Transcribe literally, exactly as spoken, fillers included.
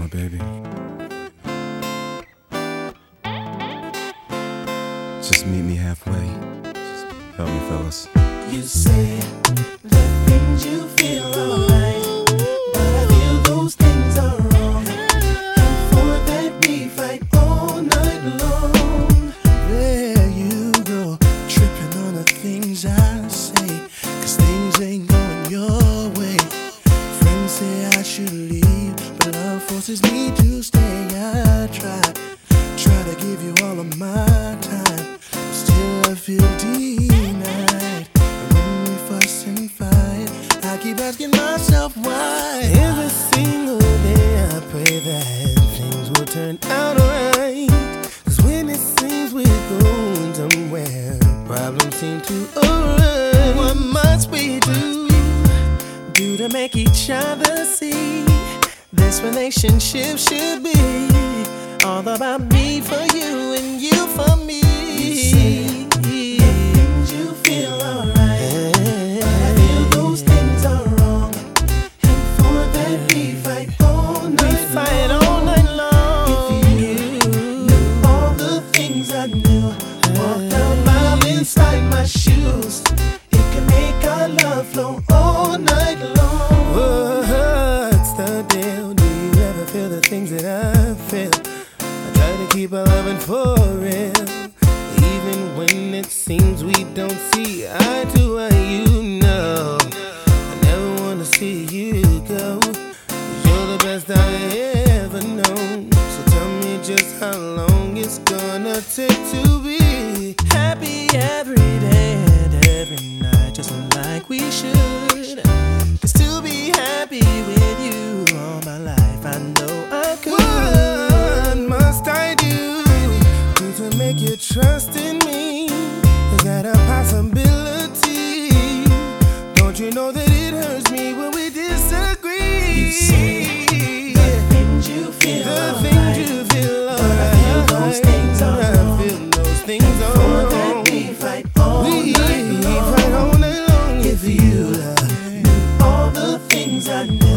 baby. Just meet me halfway. Help me, fellas. You say the things you feel are right, but I feel those things are wrong. And for that we fight all night long. There you go, tripping on the things I say, 'cause things ain't going your way. Friends say I should leave, but love forces me to stay. I try, try to give you all of my time, but still I feel denied. And when we fuss and fight, I keep asking myself why. Every single day I pray that things will turn out alright, 'cause when it seems we're going somewhere, problems seem to arise. What must we do, do to make each other see this relationship should be all about me for you and you for me? You say the things you feel alright, but I feel those things are wrong. And for that we fight all night long. We fight all night long. If you knew all the things I knew, walked a mile inside my shoes, it can make our love flow all night long. What's the deal? Do you ever feel the things that I feel? I try to keep our loving for real, even when it seems we don't see eye to eye. You know, I never wanna see you go, 'cause you're the best I've ever known. So tell me just how long it's gonna take to be happy every day and every night, just like we should. To still be happy with you all my life, I know I could. What must I do, do to make you trust in me? Is that a possibility? Don't you know that it hurts me when we disagree? You say the things you feel, the things you feel, but I feel those things are wrong. I feel those things are wrong. For that we fight all night long. We fight all night long. If you knew all the things I knew,